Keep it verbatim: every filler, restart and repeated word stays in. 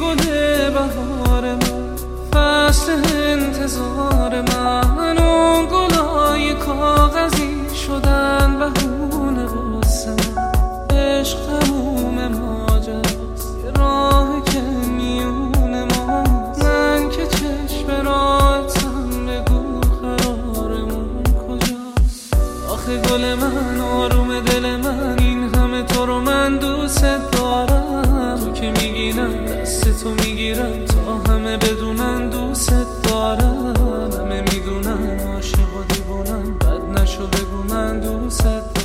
گل بهار من، فصل انتظار من، اون گلای کاغذی شدن بهونه واسه من. عشق تموم ماجراست، یه راه که میون ماست. من که چشم راهتم، بگو قرارمون کجاست؟ آخه گل من، آروم دل من، این همه تو رو من دوست دارم. تو که میگیرم دست تو میگیرم، تا همه بدونن دوست دارم. همه میدونن عاشق و دیوونم، بد نشو بگو من دوست دارم.